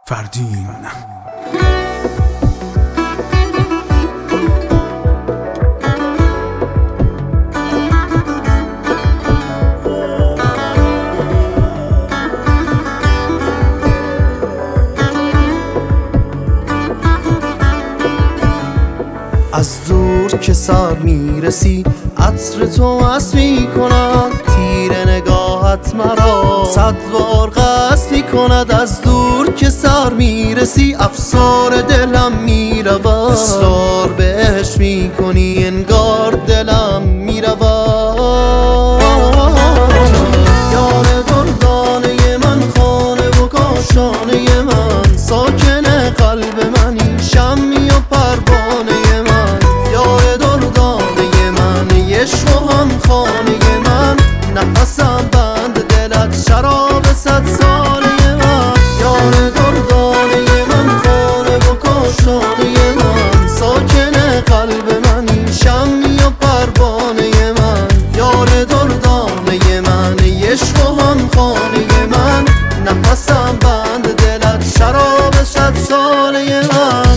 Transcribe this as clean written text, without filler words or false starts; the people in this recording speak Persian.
فردین. از دور که سر میرسی عطر تو مست میکند، تیر نگاهت مرا 100 بار قصد میکند. از دور که سر میرسی افسار دلم میرود، اصرار بهش میکنی انگار دلم میرود. یار دردانه من، خانه و کاشانه من، ساکن قلب منی، شمی و پروانه من. یار دردانه من، عشق و هم خانه من، نفسم بند دلت، شراب 100 ساله من. یار دردانه من، خانه و کاشانه من، ساکن قلب منی، شمی و پروانه من. یار دردانه من، عشق و هم خانه من، نفسم بند دلت، شراب 100 ساله من.